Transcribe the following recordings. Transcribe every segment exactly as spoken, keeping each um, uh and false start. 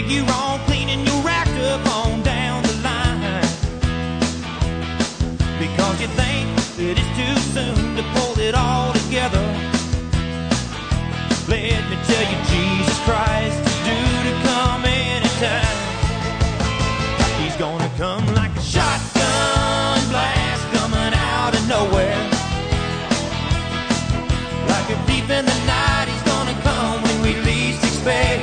figure on cleaning your act up on down the line, because you think that it's too soon to pull it all together. Let me tell you, Jesus Christ is due to come anytime. He's gonna come like a shotgun blast coming out of nowhere. Like a thief in the night, he's gonna come when we least expect.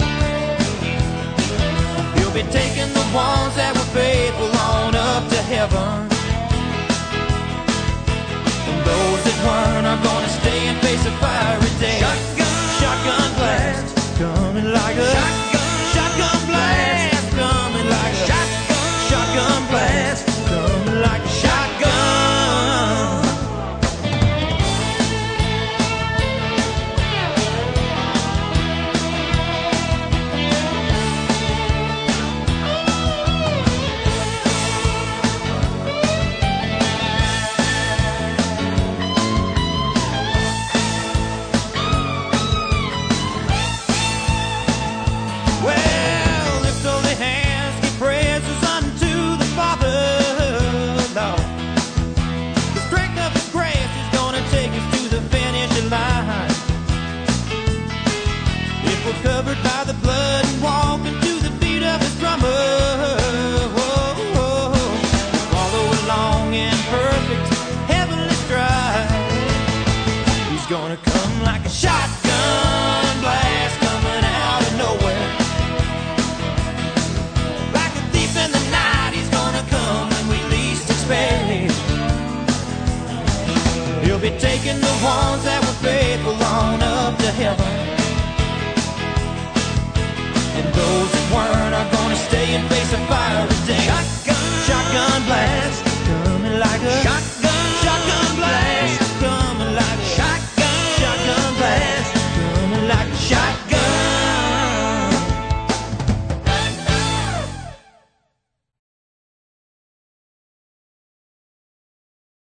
He'll be taking the ones that were faithful on up to heaven, and those that weren't are gonna stay and face a fiery day. Shotgun, shotgun blast coming like a shotgun, shotgun blast coming like a shotgun, shotgun blast coming like a shotgun. Covered by the blood and walking to the beat of his drummer. Whoa, whoa. Follow along in perfect heavenly stride. He's gonna come like a shotgun blast coming out of nowhere. Like a thief in the night, he's gonna come when we least expect. He'll be taking the ones that were faithful on up to heaven, and those that weren't are gonna stay and face a fiery day.